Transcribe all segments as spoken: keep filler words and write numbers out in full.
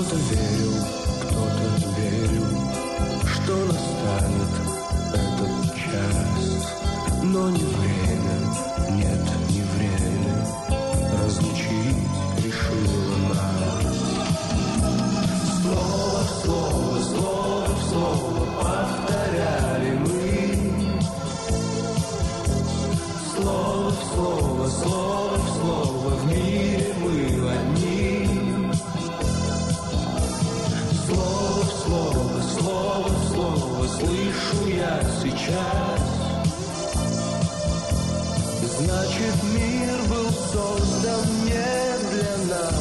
Кто-то верил, кто-то верил, что настанет этот час, но не время, нет, не время разлучить решило нас. Слово в слово, слово в слово повторяли мы. Слово в слово, слово в слово, в мире мы одни. Слово в слово, слово в слово слышу я сейчас. Значит, мир был создан не для нас.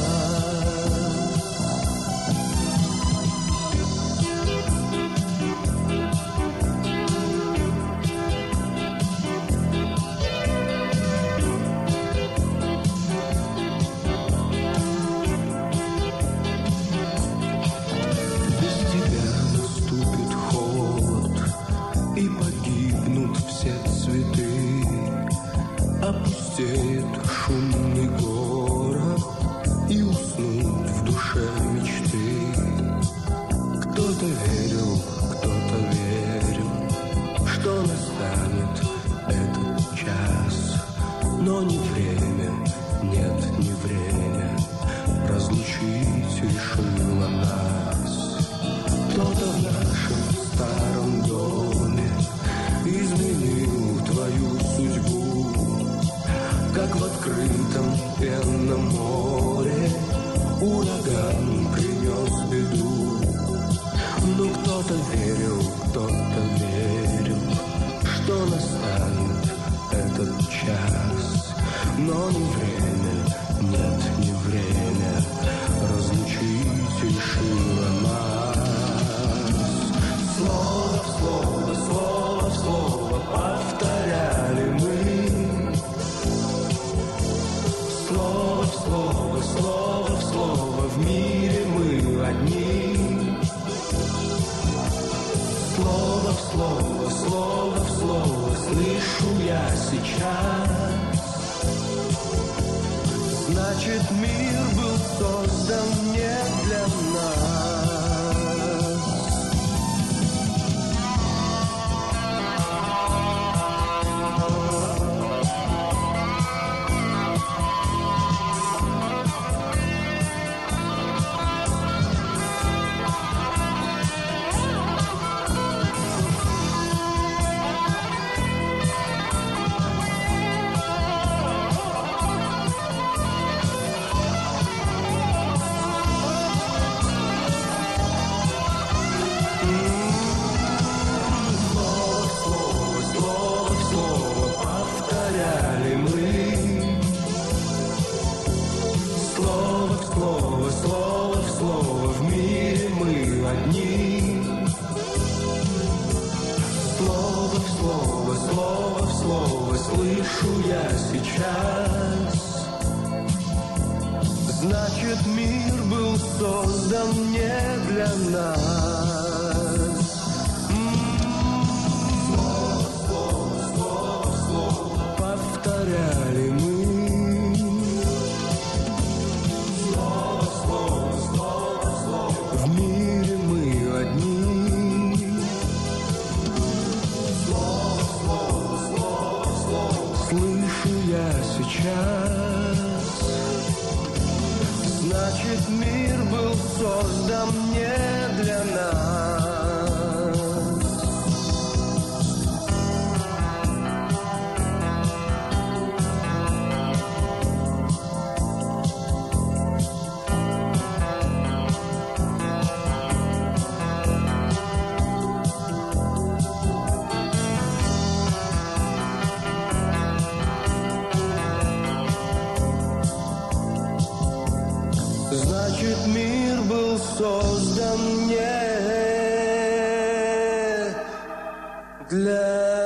Опустеет шумный город и уснут в душе мечты. Кто-то верил, кто-то верил, что настанет этот час, но не время, нет, не время разлучить решило нас. Кто-то в нашем старом доме изменил твою судьбу, как в открытом пенном море ураган принес беду. Но кто-то верил, кто-то верил, что настанет этот час, но не время, нет, не время разлучить решило нас. Слово в слово, слово в слово повторяли мы. Слово в слово, слово в слово, в мире мы одни. Слово в слово, слово в слово слышу я сейчас. Значит, мир был создан не для нас. Слышу я сейчас. Значит, мир был создан не для нас. Слово, слово, слово, слово повторяли мы. Слово, слово, слово, слово в мире мы одни. Слово, слово, слово, слово слышу я сейчас. Значит, мир был создан не для нас. Значит, мир был создан не для